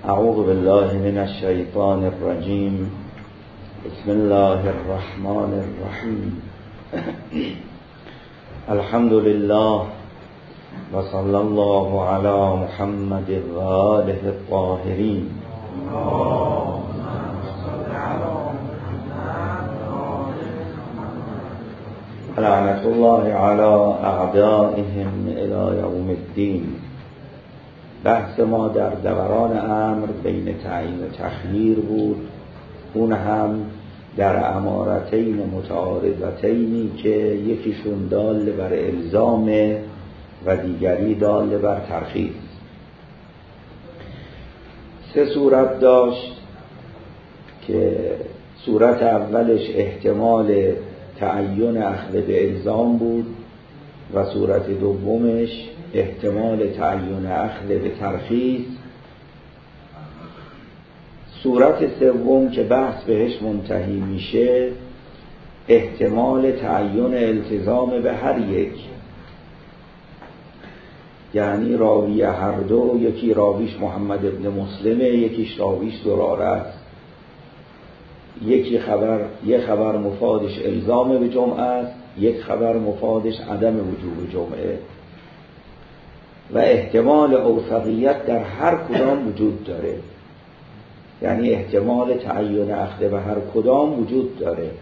اعوذ بالله من الشیطان الرجیم. بسم الله الرحمن الرحیم. الحمد لله و صلی الله علی محمد و آله الطاهرین. لعنت الله علی اعدائهم الی یوم الدین. بحث ما در دوران امر بین تعیین و تخییر بود، اون هم در امارتین متعارضتینی که یکیشون دال بر الزام و دیگری دال بر ترخیص. سه صورت داشت که صورت اولش احتمال تعین اخذ به الزام بود و صورت دومش احتمال تعین اخذ به ترخیص. صورت سوم که بحث بهش منتهی میشه احتمال تعین التزام به هر یک، یعنی راوی هر دو، یکی راویش محمد ابن مسلمه، یکیش راویش زراره است، یک خبر مفادش الزام به جمعه است، یک خبر مفادش عدم وجوب جمعه، و احتمال اوثقیت در هر کدام وجود داره، یعنی احتمال تعین اخذ به هر کدام وجود داره.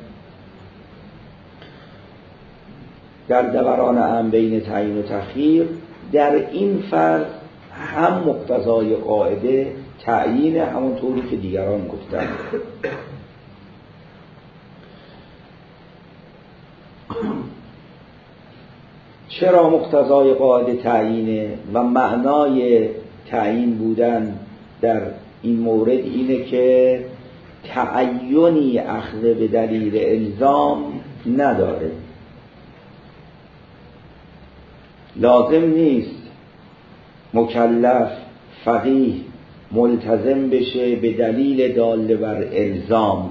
در دوران امر بین تعیین و تخییر در این فرض هم مقتضای قاعده تعیین، همونطوری که دیگران گفتن. چرا مقتضای قاعده تعیینه و معنای تعیین بودن در این مورد اینه که تعینی اخذ به دلیل الزام نداره. لازم نیست مکلف فقیه ملتزم بشه به دلیل دال بر الزام،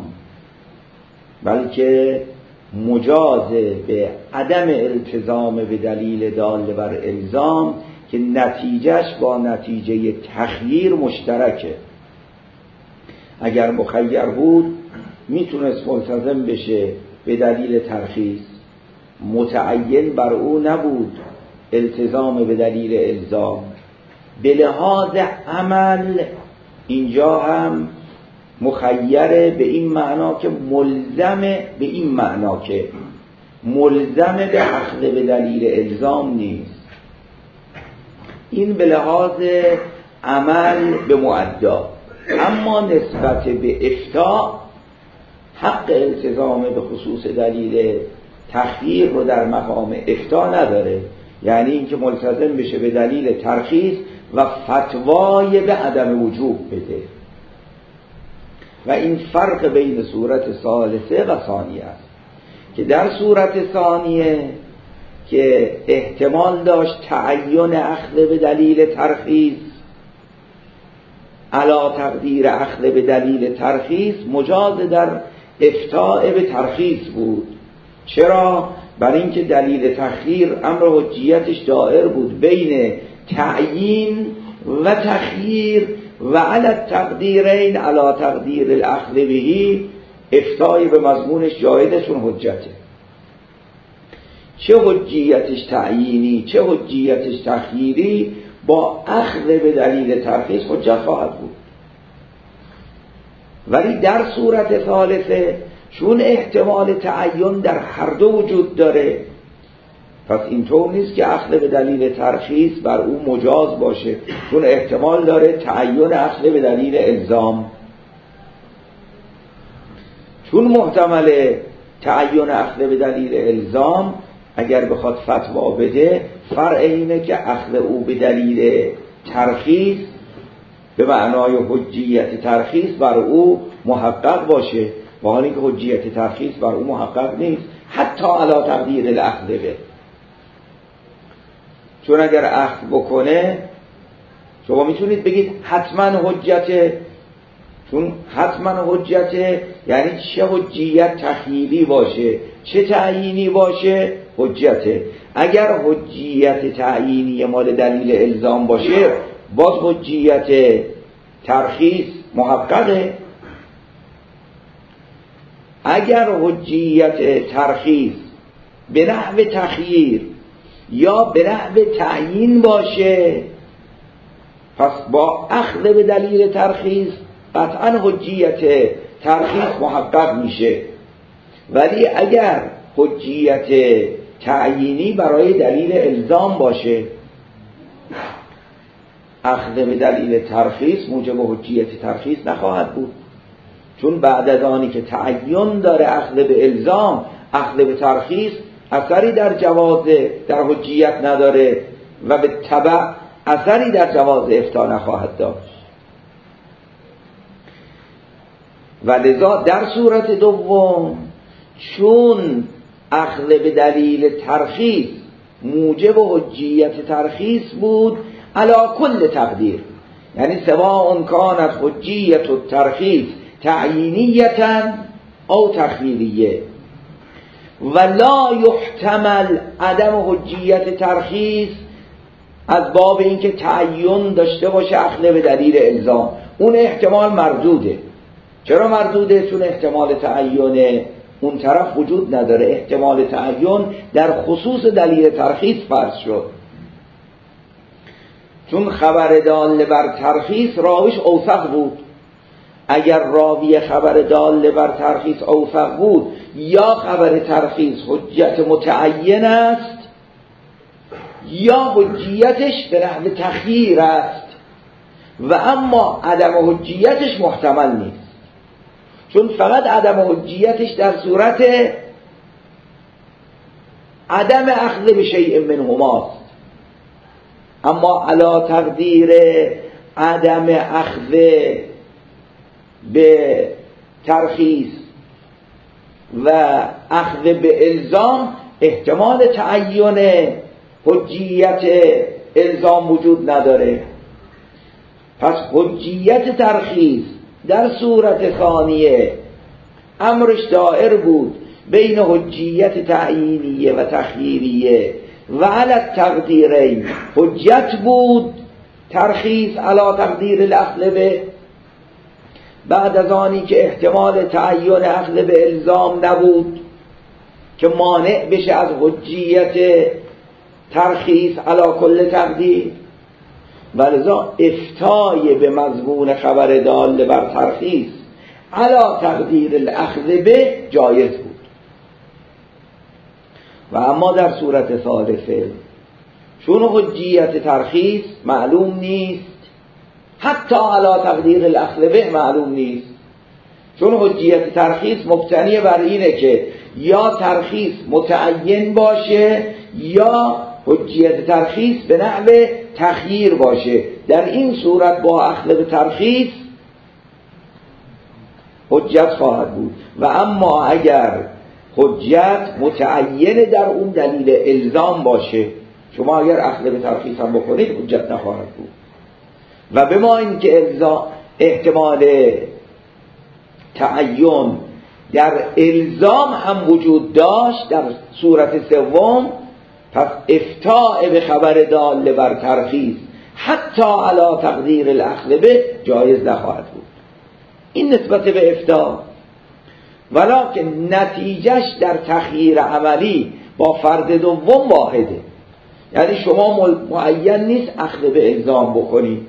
بلکه مجاز به عدم التزام به دلیل دال بر الزام که نتیجهش با نتیجه تخییر مشترکه. اگر مخیر بود میتونست ملتزم بشه به دلیل ترخیص، متعین بر او نبود التزام به دلیل الزام. به لحاظ عمل اینجا هم مخیره به این معنا که ملزم به اخذ به دلیل الزام نیست. این به لحاظ عمل به مؤدا، اما نسبت به افتاء حق التزام به خصوص دلیل تخییر رو در مقام افتاء نداره، یعنی اینکه ملتزم بشه به دلیل ترخیص و فتوای به عدم وجوب بده. و این فرق بین صورت ثالثه و ثانیه است که در صورت ثانیه که احتمال داشت تعین اخذ به دلیل ترخیص علا تقدیر اخذ به دلیل ترخیص مجاز در افتاء به ترخیص بود. چرا؟ برای اینکه دلیل تخییر امر حجیتش دائر بود بین تعیین و تخییر و علی التقدیرین علی تقدیر الاخذ بهی. افتای به مضمونش جایدشون حجته، چه حجیتش تعیینی چه حجیتش تخییری، با اخذ به دلیل ترخیص حجت خواهد بود. ولی در صورت ثالثه چون احتمال تعین در هر دو وجود داره، پس اینطور نیست که اخذ به دلیل ترخیص بر او مجاز باشه، چون احتمال داره تعین اخذ به دلیل الزام. چون محتمل تعین اخذ به دلیل الزام اگر بخواد فتوا بده، فرع اینه که اخذ او به دلیل ترخیص به معنای حجیت ترخیص بر او محقق باشه، با حالی که حجیت ترخیص بر او محقق نیست حتی علی تقدیر الاخذ به. چون اگر اخذ بکنه شما میتونید بگید حتما حجته، چون حتما حجته یعنی چه حجیت تخییری باشه چه تعیینی باشه حجته. اگر حجیت تعیینی مال دلیل الزام باشه باز حجیت ترخیص محققه. اگر حجیت ترخیص به نحو تخییر یا به نحو تعیین باشه، پس با اخذ به دلیل ترخیص قطعا حجیت ترخیص محقق میشه. ولی اگر حجیت تعیینی برای دلیل الزام باشه، اخذ به دلیل ترخیص موجب حجیت ترخیص نخواهد بود، چون بعد از آنی که تعین داره اخذ به الزام، اخذ به ترخیص اثری در جواز در حجیت نداره و به تبع اثری در جواز افتاء نخواهد داشت. و لذا در صورت دوم چون اخذ به دلیل ترخیص موجب حجیت ترخیص بود علی کل تقدیر، یعنی سواء کانت حجیت الترخیص تعیینیتا او تخییریه، و لا یحتمل عدم حجیت ترخیص از باب اینکه تعین داشته باشه اخذ به دلیل الزام، اون احتمال مردوده. چرا مردوده؟ چون احتمال تعین اون طرف وجود نداره. احتمال تعین در خصوص دلیل ترخیص فرض شد، چون خبر دال بر ترخیص راویش اوثق بود. اگر راوی خبر دال بر ترخیص اوثق بود یا خبر ترخیص حجت متعین است یا حجیتش به نحو تخییر است، و اما عدم حجیتش محتمل نیست، چون فقط عدم حجیتش در صورت عدم اخذ به شیء منهماست. اما علی تقدیر عدم اخذ به ترخیص و اخذ به الزام احتمال تعین حجیت الزام وجود نداره. پس حجیت ترخیص در صورت ثانیه امرش دائر بود بین حجیت تعیینیه و تخییریه و علی التقدیرین. حجت بود ترخیص علی تقدیر الاخذ به، بعد از آنی که احتمال تعین اخذ به الزام نبود که مانع بشه از حجیت ترخیص علی کل تقدیر، ولذا افتای به مضمون خبر دال بر ترخیص علی تقدیر الاخذ به جایز بود. و اما در صورت ثالثه چون حجیت ترخیص معلوم نیست، حتی علی تقدیر الاخذ به معلوم نیست، چون حجیت ترخیص مبتنی بر اینه که یا ترخیص متعین باشه یا حجیت ترخیص به نحو تخییر باشه. در این صورت با اخذ به ترخیص حجت خواهد بود. و اما اگر حجت متعین در اون دلیل الزام باشه، شما اگر اخذ به ترخیص هم بکنید حجت نخواهد بود. و به ما این که احتمال تعین در الزام هم وجود داشت در صورت سوم، پس افتاء به خبر دال بر ترخیص حتی علی تقدیر الاخذ به جایز نخواهد بود. این نسبت به افتاء، ولکن نتیجهش در تخییر عملی با فرد دوم واحده. یعنی شما معین نیست اخذ به الزام بکنید.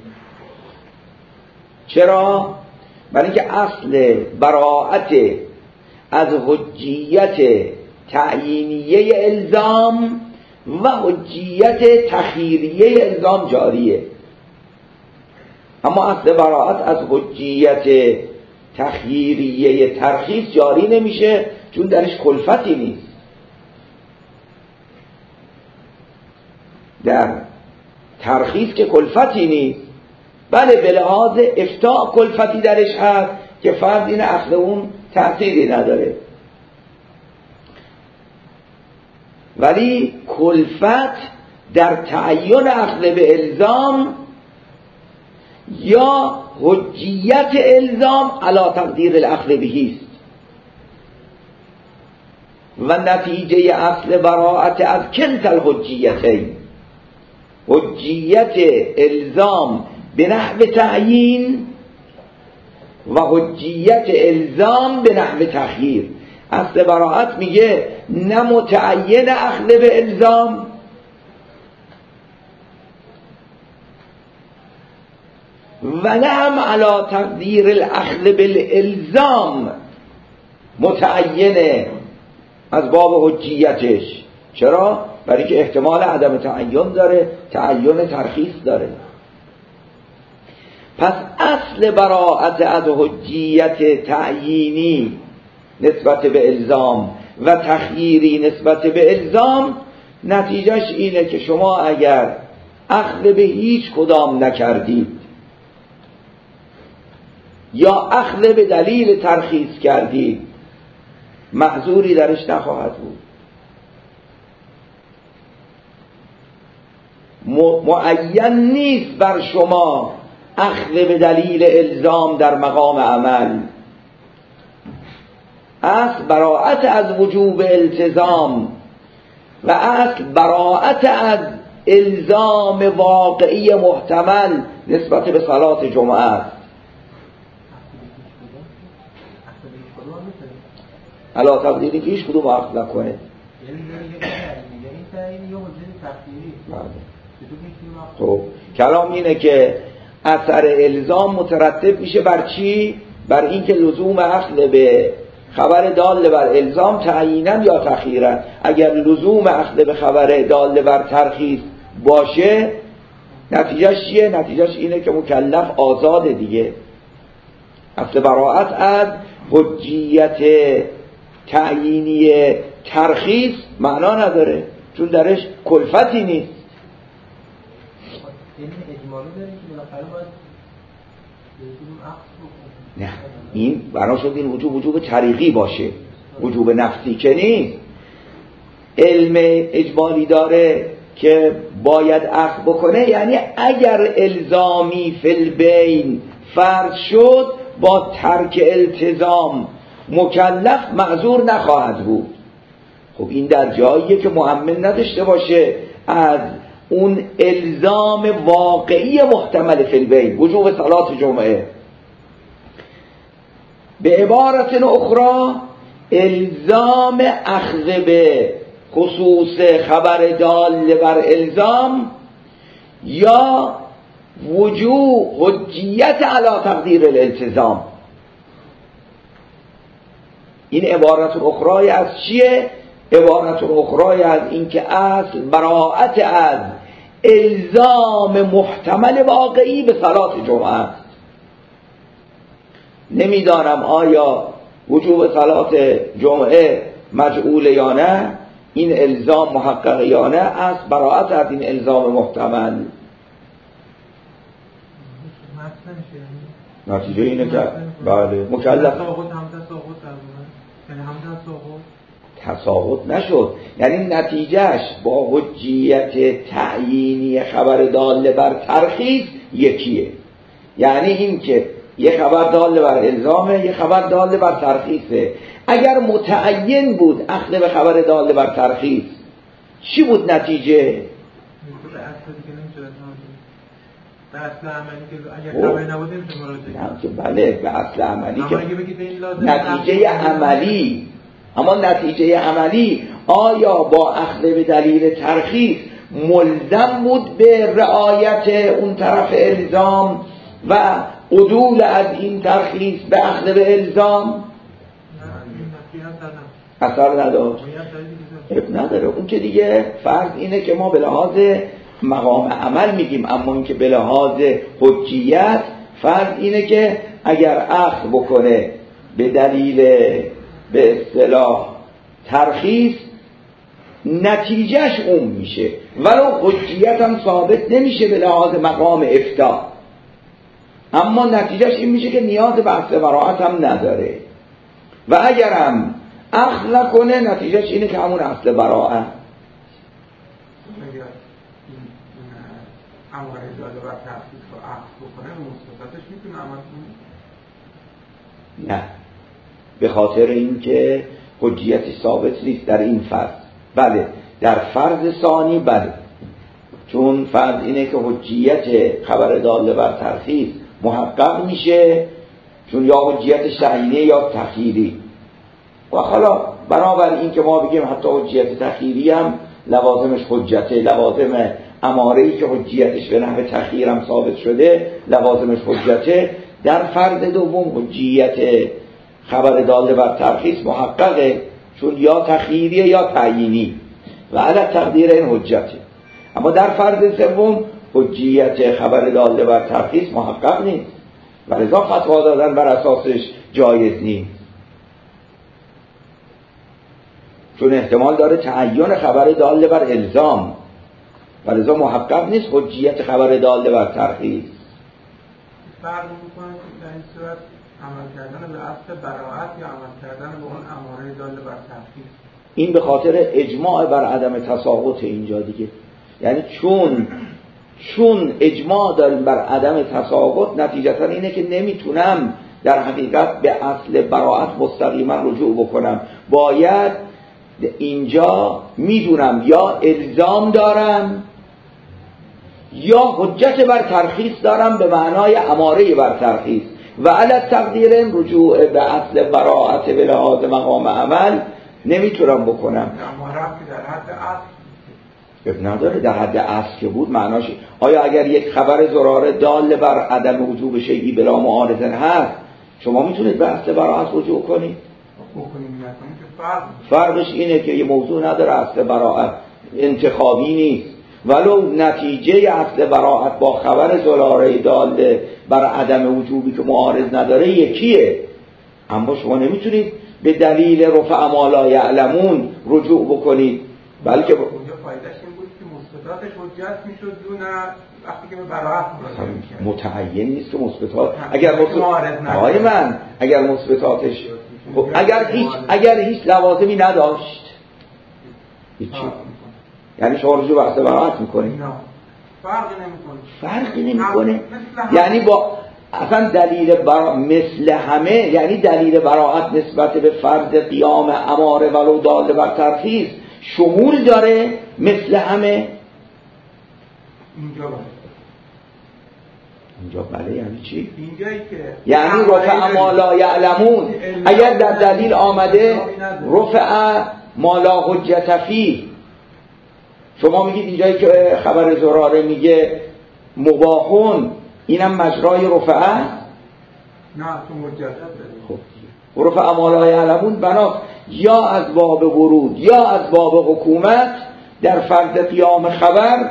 چرا؟ برای اینکه اصل براءت از حجیت تعیینیه الزام و حجیت تخییریه الزام جاریه، اما اصل براءت از حجیت تخییریه ترخیص جاری نمیشه، چون درش کلفتی نیست. در ترخیص که کلفتی نیست، بله به لحاظ افتاء کلفتی درش هست که فرض این اخذ اون تأثیری نداره، ولی کلفت در تعین اخذ به الزام یا حجیت الزام علی تقدیر الاخذ بهی است. و نتیجه اصل براءت از کلتا الحجیتین، حجیت الزام به نحو تعیین و حجیت الزام به نحو تخییر. اصل براعت میگه نه متعین اخذ به الزام و نه هم علی تقدیر الاخذ بالالزام متعینه از باب حجیتش. چرا؟ برای که احتمال عدم تعین داره، تعین ترخیص داره. پس اصل براعت از حجیت تعیینی نسبت به الزام و تخییری نسبت به الزام نتیجهش اینه که شما اگر اخذ به هیچ کدام نکردید یا اخذ به دلیل ترخیص کردید معذوری درش نخواهد بود. معین نیست بر شما اخذ به دلیل الزام در مقام عمل. اصل براعت از وجوب التزام و اصل براعت از الزام واقعی محتمل نسبت به صلات جمعه است. علا تقدیری که هیچ کدوم اخذ نکنه. خب کلام اینه که اثر الزام مترتب میشه بر چی؟ بر اینکه لزوم اخذ به خبر دال بر الزام تعیینا یا تخییرا. اگر لزوم اخذ به خبر دال بر ترخیص باشه نتیجهش چیه؟ نتیجهش اینه که مکلف آزاده دیگه. اصل براعت از حجیت تعیینی ترخیص معنا نداره چون درش کلفتی نیست. نه این بنا شد این وجوب طریقی باشه، وجوب نفسی که نیست. علم اجمالی داره که باید اخذ بکنه، یعنی اگر الزامی فی البین فرض شد با ترک التزام مکلف معذور نخواهد بود. خب این در جاییه که مؤمن نداشته باشه از اون الزام واقعی محتمل فی البین وجوب صلات جمعه. به عبارت اخرى الزام اخذ به خصوص خبر دال بر الزام یا وجوب حجیت علی تقدیر الالتزام. این عبارت اخرى از چیه؟ عبارت اخرى از اینکه اصل براعت از الزام محتمل واقعی به صلات جمعه است. نمیدانم آیا وجوب صلات جمعه مجعول یا نه، این الزام محقق یا نه، اصل براعت از این الزام محتمل. نتیجه اینه که بله مکلف تساقط نشد، یعنی نتیجهش با حجیت تعیینی خبر دال بر ترخیص یکیه. یعنی این که یه خبر دال بر الزامه، یه خبر دال بر ترخیصه. اگر متعین بود اخذ به خبر دال بر ترخیص چی بود نتیجه؟ به اصل عملی که اگر خبری نبوده میشه مراجعه. بله به اصل عملی که نتیجه عملی، اما نتیجه عملی آیا با اخذ به دلیل ترخیص ملزم بود به رعایت اون طرف الزام و عدول از این ترخیص به اخذ به الزام؟ اثر نداشت. نداره. اون که دیگه فرض اینه که ما به لحاظ مقام عمل میگیم، اما این که به لحاظ حجیت فرض اینه که اگر اخذ بکنه به دلیل به اصطلاح ترخیص نتیجهش اون میشه، ولو حجیت هم ثابت نمیشه به لحاظ مقام افتاء، اما نتیجهش این میشه که نیاز به اصل براعت هم نداره. و اگر هم اخذ نکنه نتیجهش اینه که همون اصل براعت. اما اجازه بر تفسیر رو اخذ بکنه مستفادش میتونه عمل کنه؟ نه، به خاطر اینکه حجیتی ثابت نیست در این فرض. بله در فرض ثانی بله، چون فرض اینه که حجیت خبر دال بر ترخیص محقق میشه چون یا حجیتش تعیینی یا تخییری. و حالا بنابراین که ما بگیم حتی حجیت تخییری هم لوازمش حجته، لوازم اماره‌ای که حجیتش به نحو تخییر هم ثابت شده لوازمش حجته، در فرد دوم حجیت خبر داله بر ترخیص محققه، چون یا تخییریه یا تعیینی و علی تقدیر این حجته. اما در فرد سوم حجیت خبر داله بر ترخیص محقق نیست و لذا فتوا دادن بر اساسش جایز نیست، چون احتمال داره تعین خبر داله بر الزام و لذا محقق نیست حجیت خبر داله بر ترخیص. فرق می‌کنه که در این صورت عمل کردن به اصل براءت یا عمل کردن به اون اماره داله بر ترخیص. این به خاطر اجماع بر عدم تساقط اینجا دیگه، یعنی چون اجماع داریم بر عدم تساقط، نتیجتا اینه که نمیتونم در حقیقت به اصل براءت مستقیما رجوع بکنم، باید اینجا میدونم یا الزام دارم یا حجت بر ترخیص دارم به معنای اماره بر ترخیص و علی تقدیر رجوع به اصل براءت به لحاظ مقام عمل نمیتونم بکنم. اماره که در حد اصل نداره، در حد اصل که بود معناش آیا اگر یک خبر ضراره دال بر عدم وجوب شیئی بلا معارض هست شما میتونید به اصل براءت رجوع کنید؟ فرقش اینه که یه موضوع نداره اصل براءت انتخابی نیست، ولو نتیجه اصل براءت با خبر ضراره دال بر عدم وجوبی که معارض نداره یکیه، اما شما نمیتونید به دلیل رفع ما لا یعلمون رجوع بکنید، بلکه اونجا فایدهش این بود که مثبتاتش حجت میشد دون وقتی که به براءت متعین نیست که مثبتات اگر مثبتاتش اگر هیچ لوازمی نداشت هیچی، یعنی شما رجوع به اصل براءت میکنید؟ فرقی نمیکنه. یعنی با اصلا دلیل مثل همه، یعنی دلیل براءت نسبت به فرض قیام اماره ولو داله بر ترخیص شمول داره مثل همه. اینجا بله یعنی چی؟ یعنی رفع ما لا یعلمون، اگر در دلیل آمده رفع ما لا حجت فیه، شما میگید اینجایی که خبر ضراره میگه مباحون اینم مجرای رفعه؟ نه تو حجت. خب رفع ما لا یعلمون بنا یا از باب ورود یا از باب حکومت در فرض قیام خبر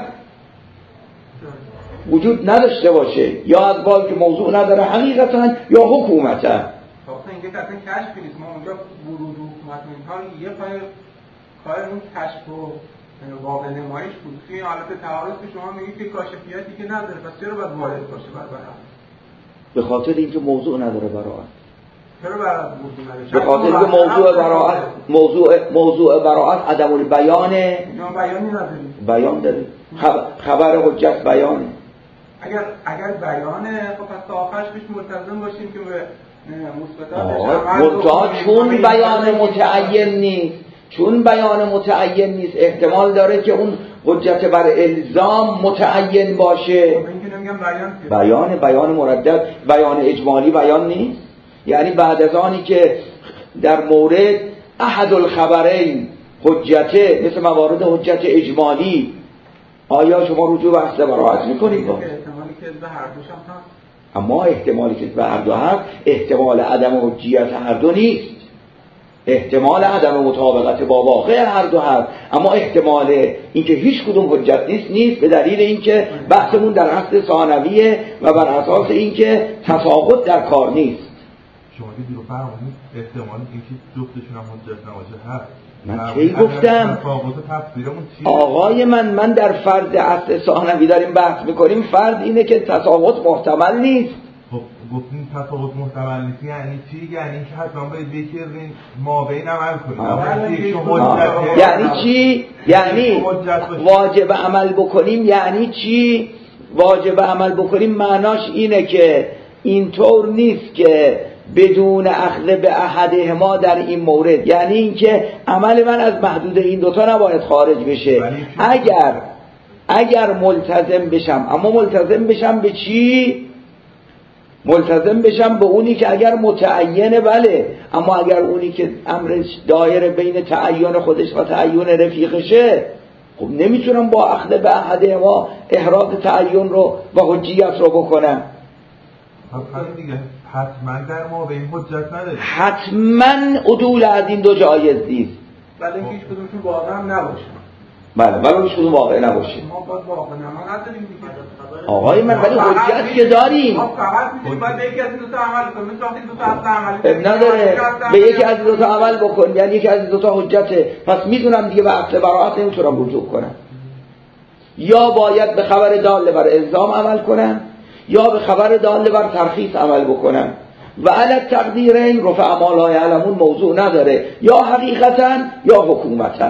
وجود نداشته باشه، یا از باب که موضوع نداره حقیقتا یا حکومتا. خب اینکه اصلا کشف نیست، ما اونجا ورود و حکومت و اینها یه کار اون کشف و واقع نمایش بود. توی حالت تعارض که شما میگید که کاشفیتی که نداره، پس چرا باید وارد باشه براءت؟ به خاطر اینکه موضوع نداره براءت. چرا براءت موضوع نداره؟ به خاطر اینکه موضوع براءت عدم البیانه. بیانی نداره. بیان داره. خبر حجت بیانه. اگر بیانه خب پس تا آخرش بهش ملتزم باشیم که به مثبتاتش چون بیان متعین نیست، چون بیان متعین نیست احتمال داره که اون حجت بر الزام متعین باشه. بیان مردد، بیان اجمالی بیان نیست. یعنی بعد از آنی که در مورد احد الخبرین حجته مثل موارد حجت اجمالی، آیا شما رجوع به اصل براءت میکنید؟ احتمالی که به هر دوش هم هست، اما احتمالی که به هر دو هست احتمال عدم حجیت هر دو نیست، احتمال عدم مطابقت با واقع هر دو هست، اما احتمال اینکه هیچ کدوم حجت نیست به دلیل اینکه بحثمون در اصل ثانویه و بر اساس اینکه تساقط در کار نیست. شما که دیگه فرمودید احتمال اینکه جفتشون هم حجت نباشه هست. من کی گفتم آقای من در فرض اصل ثانوی داریم بحث میکنیم، فرض اینه که تساقط محتمل نیست. خب گفتیم تساقط محتمل نیست یعنی چی؟ یعنی که حتما باید بکردین ما بین عمل کنیم. یعنی چی؟ یعنی واجب عمل بکنیم. یعنی چی؟ واجب عمل بکنیم معناش اینه که اینطور نیست که بدون اخذ به احدهما در این مورد، یعنی اینکه عمل من از محدود این دوتا نباید خارج بشه. اگر ملتزم بشم، اما ملتزم بشم به چی؟ ملتزم بشم به اونی که اگر متعینه بله، اما اگر اونی که امرش دایره بین تعین خودش و تعین رفیقشه، خب نمیتونم با اخذ به احد ما احراز تعین رو و حجیت رو بکنم. دیگه حتما در ما به این حجت نداره، حتما عدول از این دو جایز نیست، ولی اینکه هیچ کدومشون واقع هم نباشه. بله ولی هیچ کدوم واقع نباشه. ما باید واقع نداریم دیگه آقای من، ولی حجت که داریم. ما فقط میتونیم باید به یکی از این دو تا عمل کنیم. مثل وقتی دو تا اصل عملی اب نداره به یکی از دو تا عمل بکن، یعنی یکی از دو تا حجته، پس میدونم دیگه به اصل براءت نمیتونم رجوع کنم. یا باید به خبر دال بر الزام عمل کنم یا به خبر دال بر ترخیص عمل بکنم. و علی تقدیرین رفع ما لا یعلمون موضوع نداره، یا حقیقتا یا حکومتا.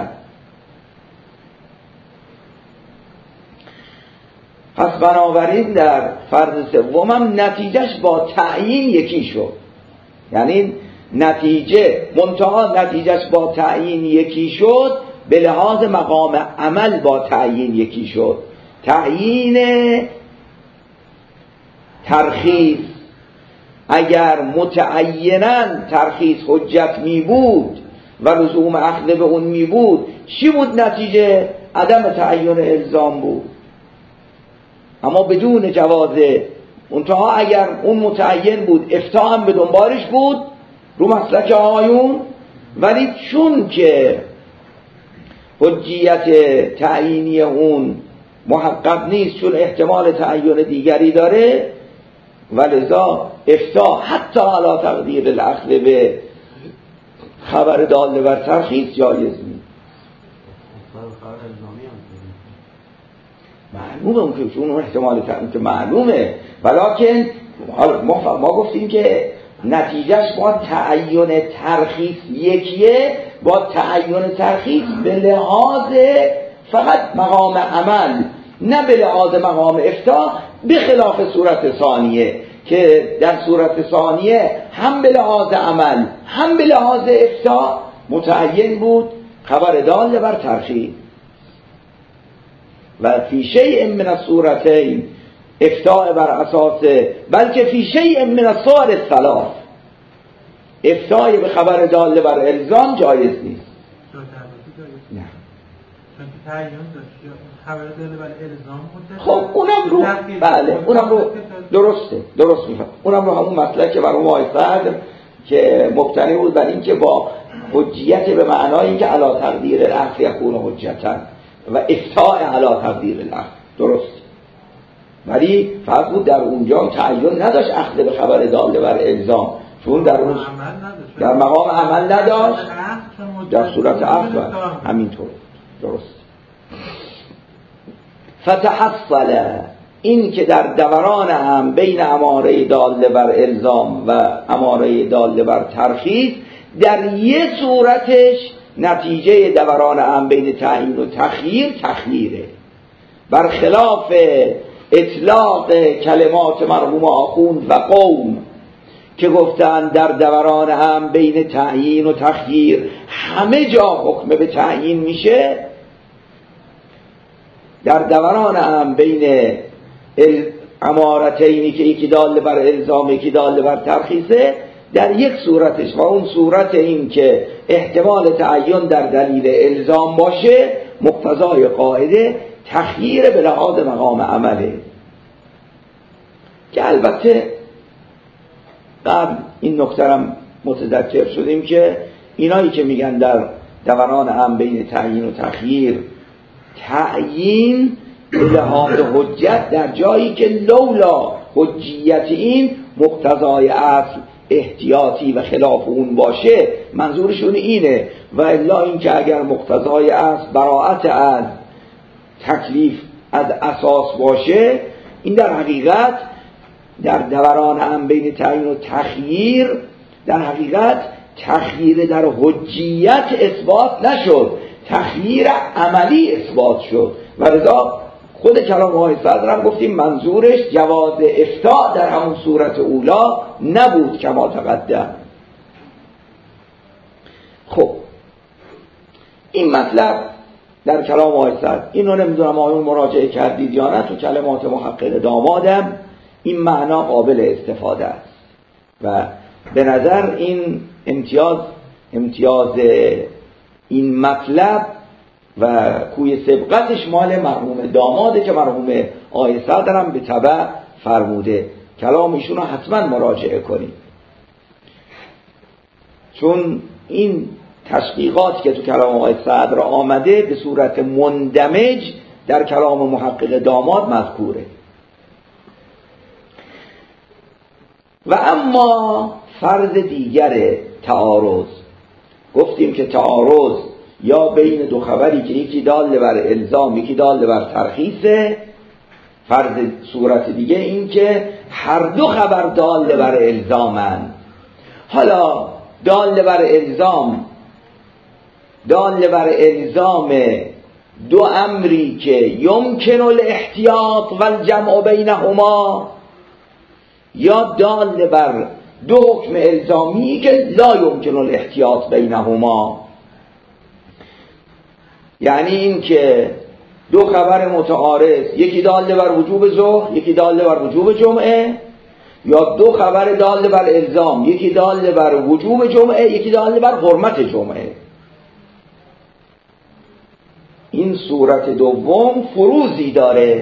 پس بنابراین در فرض سومم نتیجهش با تعیین یکی شد، یعنی نتیجه منتها نتیجهش با تعیین یکی شد، به لحاظ مقام عمل با تعیین یکی شد. تعیین ترخیص اگر متعیناً ترخیص حجت می بود و لزوم اخذ به اون می بود، چی بود نتیجه؟ عدم تعین الزام بود. اما بدون جوازه منتها اگر اون متعین بود افتاء هم به دنبالش بود رو مسلک آقایون، ولی چون که حجیت تعیینی اون محقق نیست، چون احتمال تعین دیگری داره، ولذا افتاء حتی علی تقدیر الاخذ به خبر دال بر ترخیص جایز نیست. معلومه اون که چون اون احتمال که معلومه، ولیکن ما گفتیم که نتیجهش با تعین ترخیص یکیه، با تعین ترخیص به لحاظ فقط مقام عمل نه به لحاظ مقام افتاء، به خلاف صورت ثانیه که در صورت ثانیه هم به لحاظ عمل هم به لحاظ افتاء متعین بود خبر دال بر ترخیص. و فی شیء من الصورتین افتاء بر اساس، بلکه فی شیء من الصور الثلاث افتاء به خبر دال بر الزام جایز نیست. نه خب اونم رو بله اونم رو درست میفهم، اونم رو همون مطلب که برای ما صدر که مبتنی بود بر این که با حجیت به معنای اینکه علی تقدیر الاخذ یکون حجتا و افتاء علی تقدیر الاخذ درست، ولی فرض بود در اونجا تعین نداشت اخذ به خبر دال بر الزام، چون در اون در مقام عمل نداشت، در صورت اخذ همینطور درست. فتحصل این که در دوران هم بین اماره دال بر الزام و اماره دال بر ترخیص در یه صورتش نتیجه دوران هم بین تعیین و تخییره، برخلاف اطلاق کلمات مرحوم آخوند و قوم که گفتن در دوران هم بین تعیین و تخییر همه جا حکم به تعیین میشه. در دوران هم بین امارتینی که یکی دال بر الزام یکی دال بر ترخیصه در یک صورتش، و اون صورت این که احتمال تعین در دلیل الزام باشه، مقتضای قاعده تخییر به لحاظ مقام عمله، که البته قبل این نکته هم متذکر شدیم که اینایی که میگن در دوران هم بین تعیین و تخییر تعیین به لحاظ حجت در جایی که لولا حجیت این مقتضای اصل احتیاطی و خلاف اون باشه، منظورشون اینه، و الا این که اگر مقتضای اصل براءت از تکلیف از اساس باشه، این در حقیقت در دوران هم بین تعیین و تخییر در حقیقت تخییر در حجیت اثبات نشد، تخییر عملی اثبات شد، و لذا خود کلام آقای صدر هم گفتیم منظورش جواز افتاء در همون صورت اولا نبود کما تقدم. خب این مطلب در کلام آقای صدر، اینو نمیدونم آقایون مراجعه کردید یا نه، تو کلمات محقق دامادم این معنا قابل استفاده است و به نظر این امتیاز این مطلب و کوی سبقتش مال مرحوم داماده که مرحوم آقای صدر هم به تبع فرموده. کلام ایشون رو حتما مراجعه کنید، چون این تشقیقات که تو کلام آقای صدر آمده به صورت مندمج در کلام محقق داماد مذکوره. و اما فرض دیگر تعارض، گفتیم که تعارض یا بین دو خبری که یکی دال بر الزام یکی دال بر ترخیصه. فرض صورت دیگه این که هر دو خبر دال بر الزامن. حالا دال بر الزام دو امری که یمکن الاحتیاط و الجمع بینهما، یا دال بر دو حکم الزامی که لا یمکن الاحتیاط بینهما، یعنی این که دو خبر متعارض یکی دال بر وجوب ظهر یکی دال بر وجوب جمعه، یا دو خبر دال بر الزام یکی دال بر وجوب جمعه یکی دال بر حرمت جمعه. این صورت دوم فروزی داره.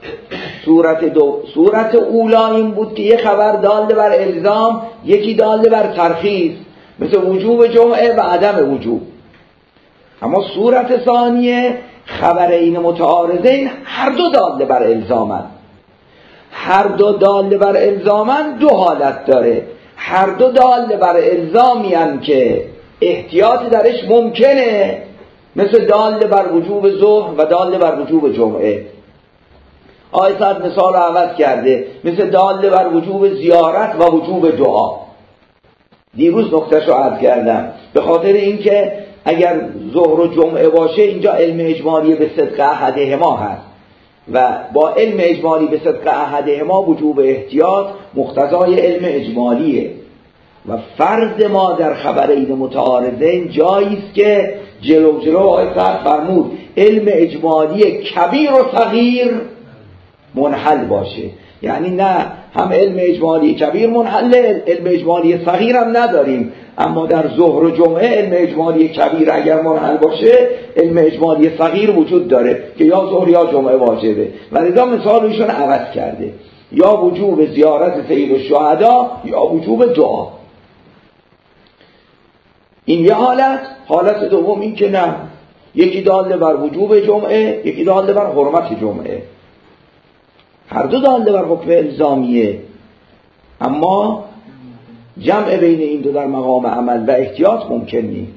صورت اولا این بود که یه خبر دال بر الزام یکی دال بر ترخیص، مثل وجوب جمعه و عدم وجوب. اما صورت ثانیه خبرین متعارضین هر دو دال بر الزامن. هر دو دال بر الزامن دو حالت داره. هر دو دال بر الزامی هن که احتیاط درش ممکنه، مثل دال بر وجوب ظهر و دال بر وجوب جمعه. آیه صد مثال رو عوض کرده، مثل دال بر وجوب زیارت و وجوب دعا. دیروز نکتهش رو عرض کردم، به خاطر اینکه اگر ظهر و جمعه باشه اینجا علم اجمالی به صدق احدهما هست و با علم اجمالی به صدق احدهما وجوب احتیاط مقتضای علم اجمالیه و فرض ما در خبرین متعارضین جاییست که جلو آیه صد فرمود علم اجمالی کبیر و صغیر منحل باشه. یعنی نه هم علم اجمالی کبیر منحله، علم اجمالی صغیر هم نداریم، اما در ظهر و جمعه علم اجمالی کبیر اگر منحل باشه علم اجمالی صغیر وجود داره که یا ظهر یا جمعه واجبه و لذا مثال ایشون عوض کرده، یا وجوب زیارت سید الشهدا یا وجوب دعا. این یه حالت دوم این که نه، یکی داله بر وجوب جمعه یکی داله بر حرمت جمعه، هر دو داله بر حکم الزامیه، اما جمع بین این دو در مقام عمل و احتیاط ممکن نیست.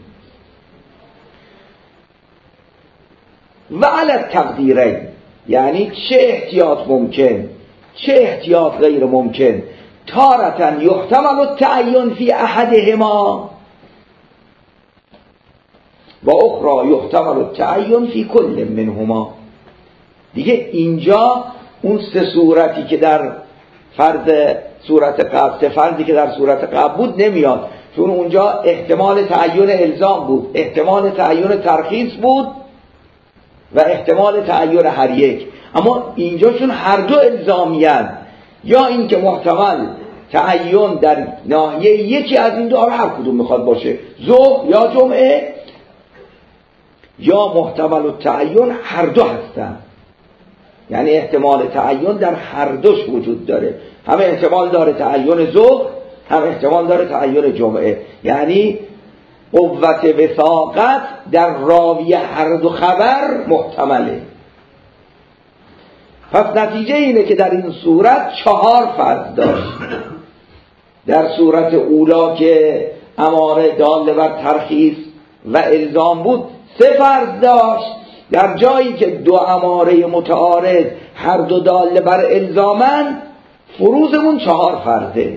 و علی التقدیرین، یعنی چه احتیاط ممکن چه احتیاط غیر ممکن. تارة یحتمل التعین فی احدهما و اخرى یحتمل التعین فی کل منهما. دیگه اینجا اون سه صورتی که در فرض صورت قبل، سه فرضی که در صورت قبل بود نمیاد، چون اونجا احتمال تعین الزام بود، احتمال تعین ترخیص بود و احتمال تعین هر یک. اما اینجا چون هر دو الزامیان، یا این که محتمل تعین در ناحیه یکی از این دو، هر کدوم میخواد باشه، ظهر یا جمعه، یا محتمل التعین هر دو هستن، یعنی احتمال تعین در هر دوش وجود داره، هم احتمال داره تعین ظهر هم احتمال داره تعین جمعه. یعنی قوت وثاقت در راوی هر دو خبر محتمله. پس نتیجه اینه که در این صورت 4 فرض داشت. در صورت اولا که اماره داله بر ترخیص و الزام بود 3 فرض داشت. در جایی که دو اماره متعارض هر دو داله بر الزامن، فروزمون 4 فرضه.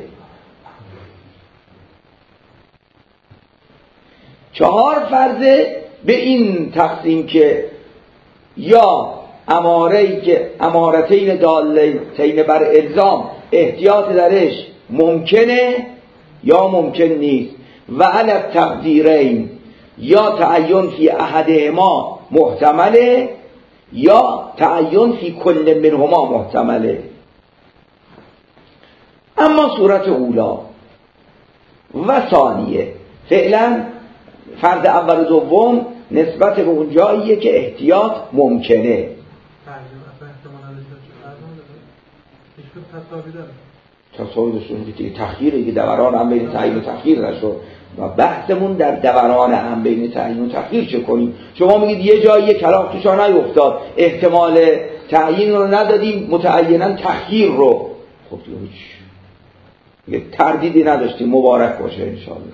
4 فرضه به این تقسیم که یا اماره‌ای که امارتین دالتین بر الزام احتیاط درش ممکنه یا ممکن نیست، و علی التقدیرین یا تعین فی احدهما محتمله یا تعین فی کل منهما محتمله. اما صورت اولا و ثانیه، فعلا فرض اول و دوم نسبت به اون جاییه که احتیاط ممکنه. تصاوی داشتون که تخییره که دوران هم بین تعیین و تخییر نشد و بحثمون در دوران هم بین تعیین و تخییر چه کنیم. شما میگید یه جایی کلاغ توش نیفتاد، احتمال تعیین رو ندادیم، متعینا تخییر رو. خب دیگه تردیدی نداشتیم، مبارک باشه انشاءالله.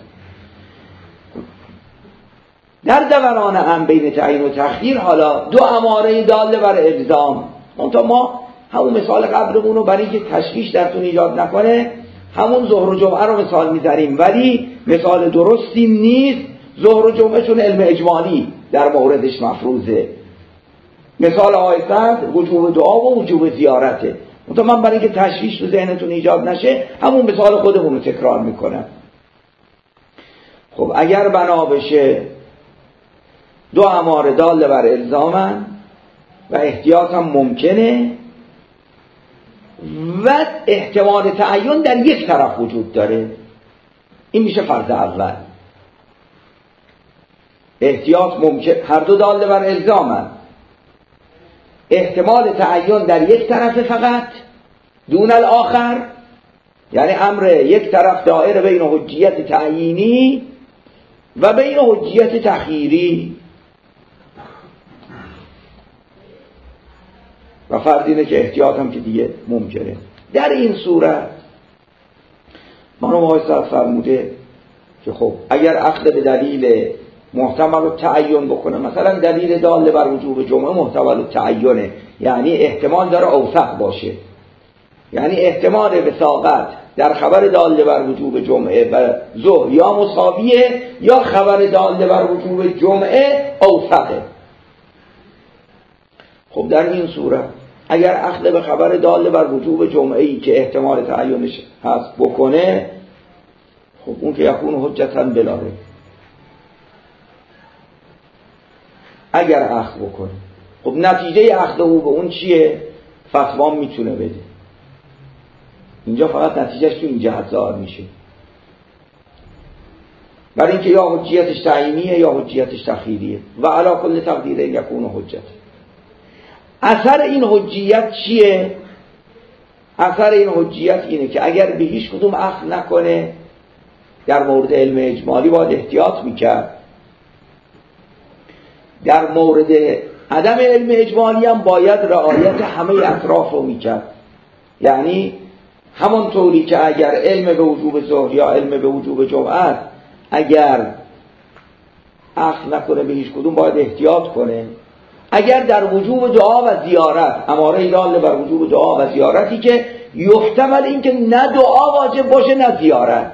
در دوران هم بین تعیین و تخییر حالا دو اماره داله بر الزام. منتها ما همون مثال قبلمون رو برای اینکه تشویش درتون ایجاد نکنه همون ظهر و جمعه رو مثال میذاریم، ولی مثال درستی نیست. ظهر و جمعه چون علم اجمالی در موردش مفروضه. مثال آیت وجوب دعا و وجوب زیارته. منتها من برای اینکه تشویش تو ذهنتون ایجاد نشه همون مثال خودمون رو تکرار میکنم. خب اگر بنا بشه دو اماره داله بر الزامن و احتیاط هم ممکنه و احتمال تعین در یک طرف وجود داره، این میشه فرض اول. احتیاط ممکن، هر دو داله بر الزامن، احتمال تعین در یک طرف فقط دون الاخر، یعنی امر یک طرف دائره بین حجیت تعیینی و بین حجیت تخییری. و فرض اینه که احتیاط هم که دیگه ممکنه. در این صورت مرحوم آقای فرموده که خب اگر اخذ به دلیل محتمل التعین بکنه، مثلا دلیل دال بر وجوب جمعه محتمل التعینه، یعنی احتمال داره اوثق باشه، یعنی احتمال وثاقت در خبر دال بر وجوب جمعه و ظهر یا مساویه یا خبر دال بر وجوب جمعه اوثقه. خب در این صورت اگر اخذ به خبر دال بر وجوب جمعه‌ای که احتمال تعینش هست بکنه، خب اون که یکون حجتاً بلاره. اگر اخذ بکنه، خب نتیجه اخذ او به اون چیه؟ فتوا میتونه بده. اینجا فقط نتیجهش تو این جهت ظاهر میشه، برای اینکه یا حجیتش تعیینیه یا حجیتش تخییریه و علی کل تقدیر یکون حجت. اثر این حجیت چیه؟ اثر این حجیت اینه که اگر به هیچ کدوم اخذ نکنه در مورد علم اجمالی باید احتیاط میکرد، در مورد عدم علم اجمالی هم باید رعایت همه اطراف رو میکرد. یعنی همونطوری که اگر علم به وجوب ظهر یا علم به وجوب جمعه اگر اخذ نکنه به هیچ کدوم باید احتیاط کنه. اگر در وجوب دعا و زیارت، اماره داله بر وجوب دعا و زیارتی که یحتمل این که نه دعا واجب باشه نه زیارت،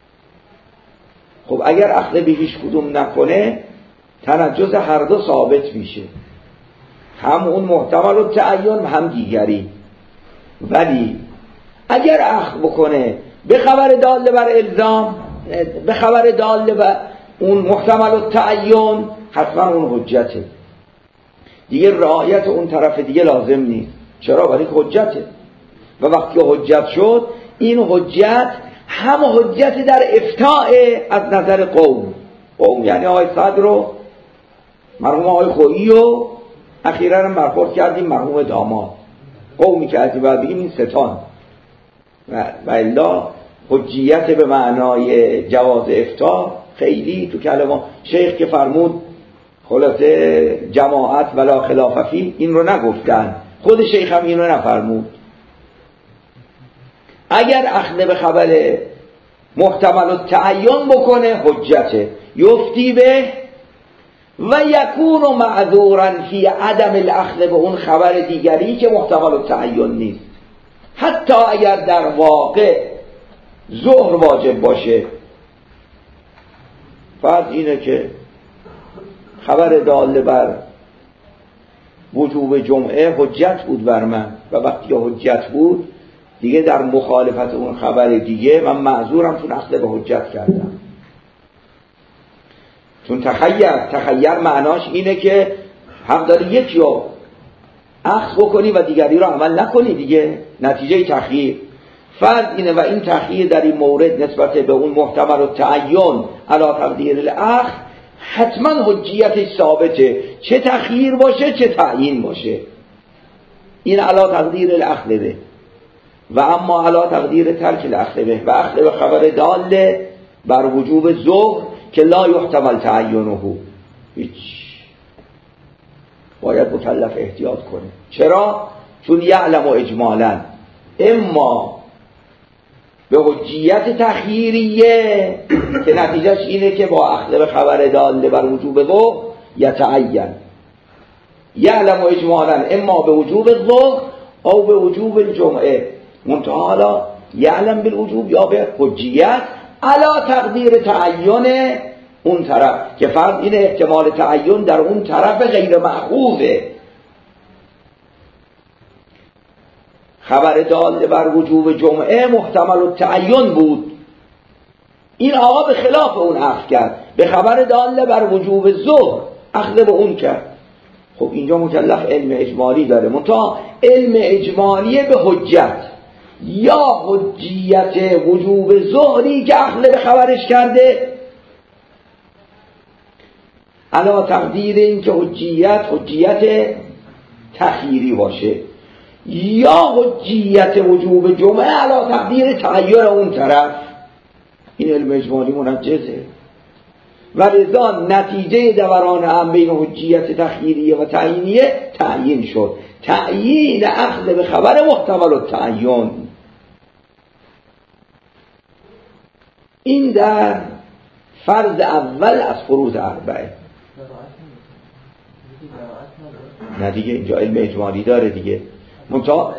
خب اگر اخذ به هیچ کدوم نکنه تنجز هر دو ثابت میشه، هم اون محتمل و تعین هم دیگری. ولی اگر اخذ بکنه به خبر داله بر الزام، به خبر داله و اون محتمل و تعین، حتما اون حجته دیگه، رعایت اون طرف دیگه لازم نیست. چرا؟ برای که حجته و وقتی حجت شد این حجت هم حجت در افتاء از نظر قوم یعنی آقای صدر و مرحوم آقای خویی و اخیراً هم برخورد کردیم مرحوم داماد، قومی که از این بعد بگیم این ستان و الا حجیت به معنای جواز افتاء خیلی تو کلمات شیخ که فرمود خلاصه جماعت ولا خلاف فی، این رو نگفتن، خود شیخ هم این رو نفرمود. اگر اخذ به خبر محتمل التعین بکنه حجته، یفتی به و یکون معذورا فی عدم الاخذ به اون خبر دیگری که محتمل التعین نیست، حتی اگر در واقع ظهر واجب باشه. فرض اینه که خبر داله بر وجوب جمعه حجت بود بر من و وقتی حجت بود دیگه در مخالفت اون خبر دیگه من معذورم چون اخذ به حجت کردم. چون تخیر معناش اینه که حق داری یکی رو اخذ بکنی و دیگری رو عمل نکنی دیگه، نتیجه تخییر. فرض اینه و این تخییر در این مورد نسبت به اون محتمل التعین علی تقدیر الاخذ حتما حجیتش ثابته، چه تخییر باشه چه تعیین باشه. این علی تقدیر الاخذ به و اما علی تقدیر ترک الاخذ به و اخذ به خبر داله بر وجوب ظهر که لا یحتمل تعینه، هیچ باید مکلف احتیاط کنه. چرا؟ چون یعلم اجمالا اما به حجیت تخییریه که نتیجهش اینه که با اخذ به خبر داله بر وجوب ظهر یتعین، یعلم اجمالا اما به وجوب الظهر او به وجوب الجمعه، منتها حالا یعلم بالوجوب یا به حجیت علی تقدیر تعین اون طرف که فرض این احتمال تعین در اون طرف غیر مأخوذه. خبر داله بر وجوب جمعه محتمل التعین بود، این آقا به خلاف اون اخذ کرد، به خبر داله بر وجوب ظهر اخذ به اون کرد. خب اینجا مکلف علم اجمالی داره، منتها علم اجمالی به حجت یا حجیت وجوب ظهری که اخذ به خبرش کرده علا تقدیر این که حجیت تخییری باشه یا حجیت وجوب جمعه علا تقدیر تعیین اون طرف. این علم اجمالی منجزه و لذا نتیجه دوران هم بین حجیت تخییریه و تعیینیه تعیین شد، تعیین اخذ به خبر محتمل التعین. این در فرض اول از فروض اربعه. نه دیگه اینجا علم اجمالی داره دیگه، منتها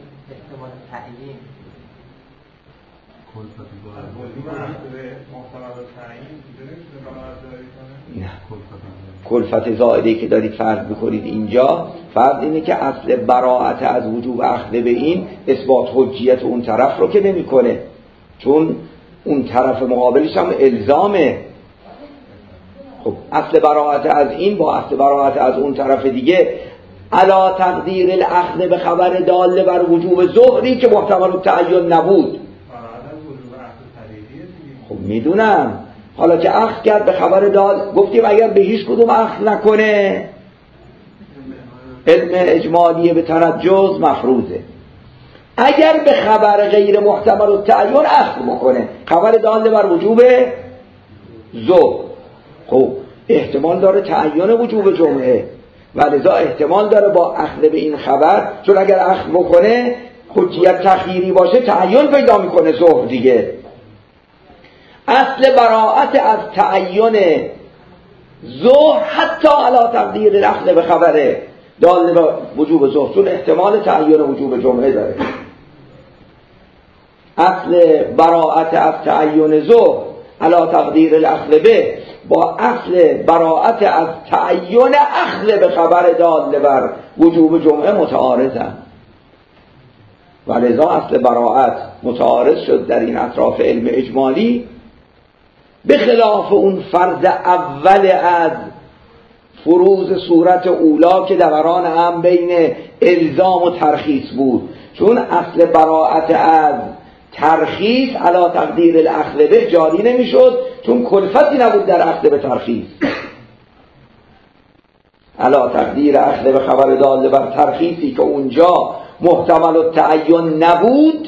نه کلفت زائده‌ای که دارید فرض بکنید اینجا، فرض اینه که اصل براءت از وجوب اخذ به این اثبات حجیت اون طرف رو که نمی‌کنه، چون اون طرف مقابلش هم الزامه. خب اصل براءت از این با اصل براءت از اون طرف دیگه علا تقدیر الاخذ به خبر داله بر وجوب ظهری که محتمل التعین نبود. خب میدونم، حالا که اخذ کرد به خبر دال، گفتیم اگر به هیچ کدوم اخذ نکنه علم اجمالی به تنجز مفروضه. اگر به خبر غیر محتمل التعین اخذ بکنه، خبر داله بر وجوب ظهر، خب احتمال داره تعین وجوب جمعه و لذا احتمال داره با اخذ به این خبر، چون اگر اخذ بکنه حجیت تخییری باشه تعین پیدا میکنه ظهر دیگه. اصل براءت از تعین ظهر حتی علی تقدیر الاخذ به خبره دال به وجوب ظهر، چون احتمال تعین وجوب جمعه داره. اصل براءت از تعین ظهر علی تقدیر الاخذ به با اصل براءت از تعین اخذ به خبر دال بر وجوب جمعه متعارضن و لذا اصل براءت متعارض شد در این اطراف علم اجمالی، به خلاف اون فرض اول از فروض صورت اولا که دوران هم بین الزام و ترخیص بود، چون اصل براءت از ترخیص علی تقدیر الاخذ به جاری نمیشد، چون کلفتی نبود در اخذ به ترخیص. علی تقدیر اخذ به خبر داله بر ترخیصی که اونجا محتمل التعین نبود،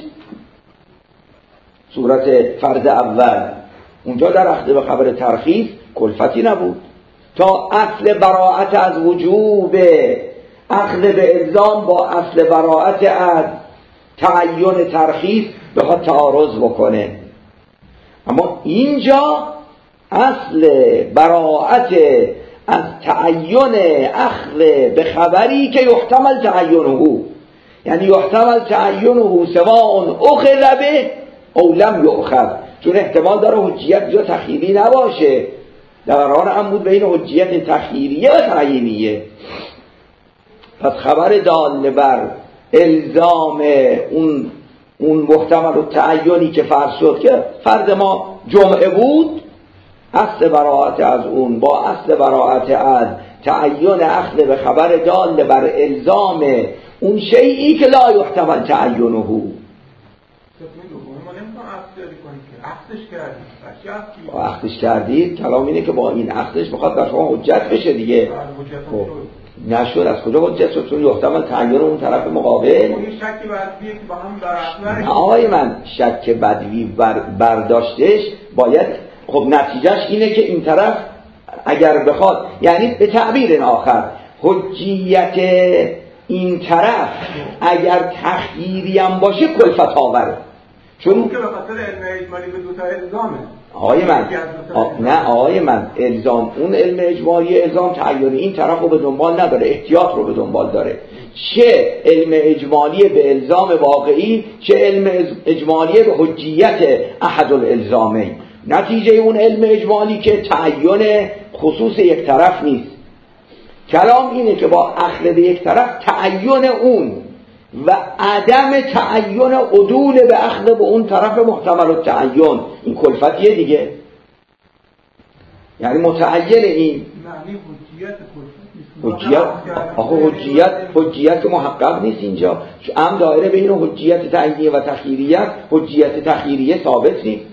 صورت فرض اول اونجا در اخذ به خبر ترخیص کلفتی نبود، تا اصل براءت از وجوب اخذ به الزام با اصل براءت از تعین ترخیص بخواد تعارض بکنه. اما اینجا اصل براءت از تعین اخذ به خبری که یحتمل تعینه، یعنی یحتمل تعینه سواء اخذ به او لم یؤخذ، چون احتمال داره حجیت یا تخییری نباشه، دوران هم بود بین حجیت تخییریه و تعیینیه. پس خبر دال بر الزام اون محتمل التعینی که فرض شد که فرض ما جمعه بود، اصل براءت از اون با اصل براءت از تعین اخذ به خبر دال بر الزام اون شیئی که لا یحتمل تعینه. اخذش کردید کلام اینه که با این اخذش بخواد بر شما حجت بشه دیگه. خب نشد، از کجا حجت شد؟ چون یحتمل تعین اون طرف مقابل. این شک بدویه که با هم برابر. آقای من شک بدوی برداشتش باید، خب نتیجهش اینه که این طرف اگر بخواد، یعنی به تعبیر آخر حجیت این طرف اگر تخییری هم باشه کلفت آوره، چون که به خاطر علم اجمالی به دوتا الزامه. آقای من الزام، اون علم اجمالی الزام تعیینی این طرف رو به دنبال نداره، احتیاط رو به دنبال داره. چه علم اجمالی به الزام واقعی، چه علم اجمالی به حجیت احد الالزامین. نتیجه اون علم اجمالی که تعیین خصوص یک طرف نیست. کلام اینه که با اخذ به یک طرف تعیین اون و عدم تعیین عدول به اخذ به اون طرف محتمل التعیین، این کلفتیه دیگه. یعنی متعین این حجیت که محقق نیست اینجا، هم دایره بین حجیت تعیینیه و تخییریت. حجیت تخییریه ثابت نیست.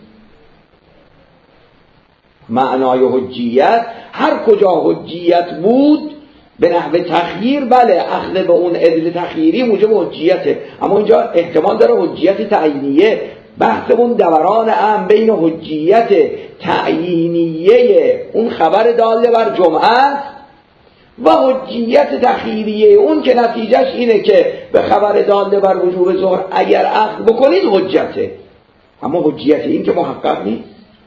معنای حجیت هر کجا حجیت بود به نحو تخییر، بله اخذ به اون عدل تخییری موجب حجیته، اما اینجا احتمال داره حجیت تعیینیه. بحثمون دوران هم بین حجیت تعیینیه اون خبر داله بر جمعه است و حجیت تخییریه اون که نتیجهش اینه که به خبر داله بر وجوب ظهر اگر اخذ بکنید حجته، اما حجیت این که محقق نیست.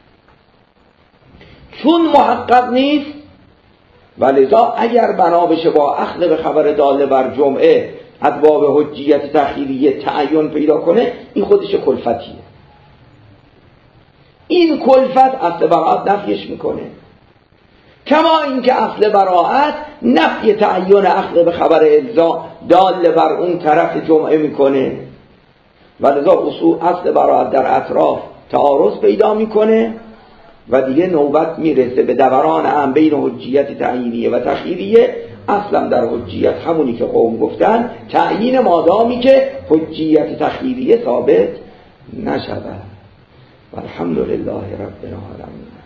چون محقق نیست و لذا اگر بنا بشه با اخذ به خبر داله بر جمعه ادباب حجیت تخییریه تعین پیدا کنه، این خودش کلفتیه. این کلفت اصل براعت نفیش میکنه، کما اینکه اصل براعت نفی تعین اخذ به خبر الزام داله بر اون طرف جمعه میکنه و لذا اصل براعت در اطراف تعارض پیدا میکنه و دیگه نوبت میرسه به دوران هم بین حجیت تعیینیه و تخییریه. اصلا در حجیت همونی که قوم گفتن تعیین مادامی که حجیت تخییریه ثابت نشود. والحمدلله رب العالمین.